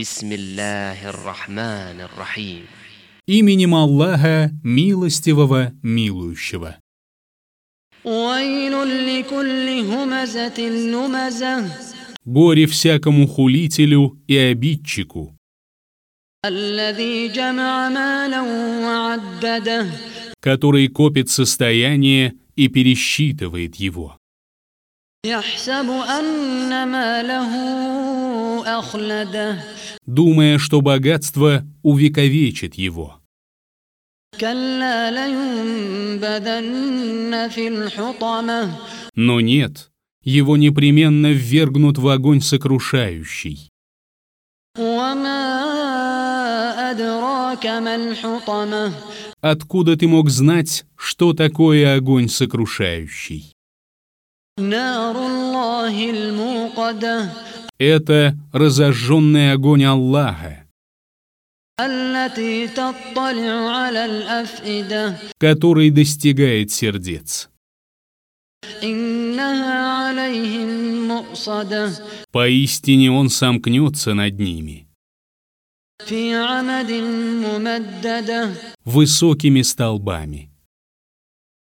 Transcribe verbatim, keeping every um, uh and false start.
Бисмиллахир-рахманир-рахим. Именем Аллаха, милостивого, милующего. Горе всякому хулителю и обидчику, который копит состояние и пересчитывает его, думая, что богатство увековечит его. Но нет, его непременно ввергнут в огонь сокрушающий. Откуда ты мог знать, что такое огонь сокрушающий? Это разожженный огонь Аллаха, который достигает сердец. Поистине он сомкнется над ними высокими столбами.